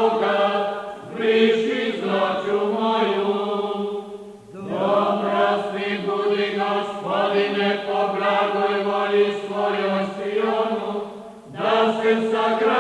Gospodine, po blagoj voli svojoj Sionu, da se sagradi